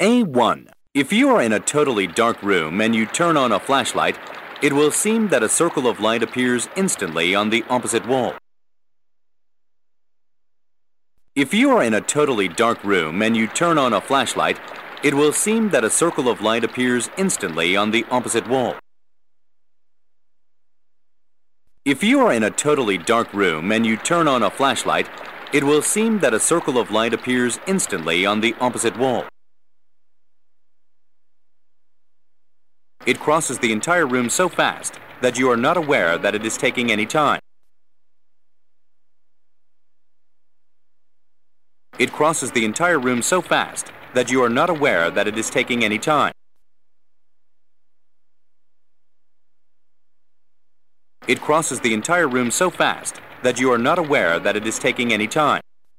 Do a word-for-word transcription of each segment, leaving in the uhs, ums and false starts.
A one. If you are in a totally dark room and you turn on a flashlight, it will seem that a circle of light appears instantly on the opposite wall. If you are in a totally dark room and you turn on a flashlight, it will seem that a circle of light appears instantly on the opposite wall. If you are in a totally dark room and you turn on a flashlight, it will seem that a circle of light appears instantly on the opposite wall. It crosses the entire room so fast that you are not aware that it is taking any time. It crosses the entire room so fast that you are not aware that it is taking any time. It crosses the entire room so fast that you are not aware that it is taking any time.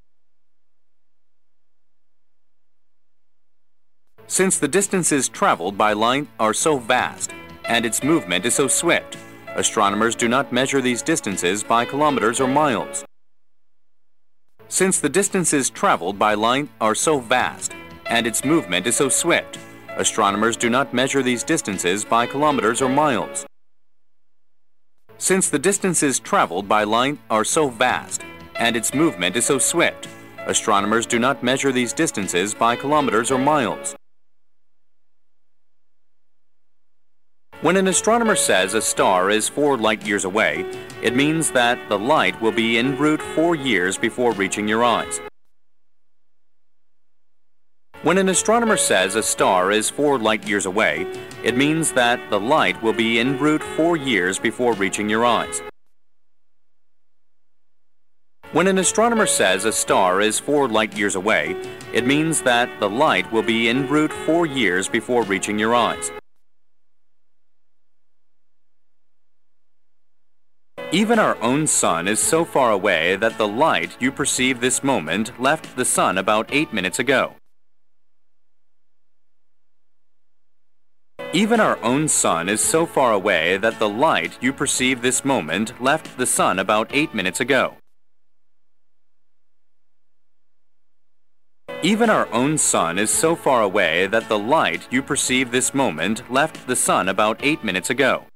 Since the distances traveled by light are so vast and its movement is so swift, astronomers do not measure these distances by kilometers or miles. Since the distances traveled by light are so vast and its movement is so swift, astronomers do not measure these distances by kilometers or miles. Since the distances traveled by light are so vast and its movement is so swift, astronomers do not measure these distances by kilometers or miles. When an astronomer says a star is four light years away, it means that the light will be en route four years before reaching your eyes. When an astronomer says a star is four light years away, it means that the light will be en route four years before reaching your eyes. When an astronomer says a star is four light years away, it means that the light will be en route four years before reaching your eyes. Even our own sun is so far away that the light you perceive this moment left the sun about eight minutes ago. Even our own sun is so far away that the light you perceive this moment left the sun about eight minutes ago. Even our own sun is so far away that the light you perceive this moment left the sun about eight minutes ago.